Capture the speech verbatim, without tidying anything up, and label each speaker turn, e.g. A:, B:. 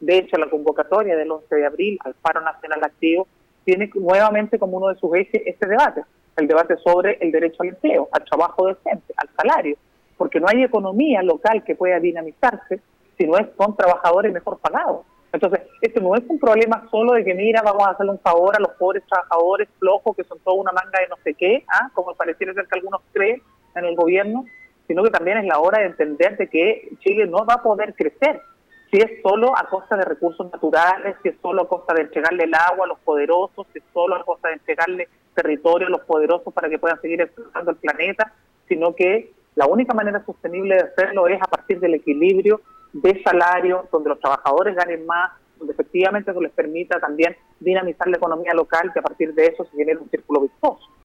A: De hecho, la convocatoria del once de abril al paro nacional activo tiene nuevamente como uno de sus ejes este debate, el debate sobre el derecho al empleo, al trabajo decente, al salario, porque no hay economía local que pueda dinamizarse si no es con trabajadores mejor pagados. Entonces, este no es un problema solo de que, mira, vamos a hacerle un favor a los pobres trabajadores flojos que son toda una manga de no sé qué, ¿ah? como pareciera ser que algunos creen en el gobierno, sino que también es la hora de entender de que Chile no va a poder crecer si es solo a costa de recursos naturales, si es solo a costa de entregarle el agua a los poderosos, si es solo a costa de entregarle territorio a los poderosos para que puedan seguir explotando el planeta, sino que la única manera sostenible de hacerlo es a partir del equilibrio de salario, donde los trabajadores ganen más, donde efectivamente eso les permita también dinamizar la economía local, que a partir de eso se genere un círculo virtuoso.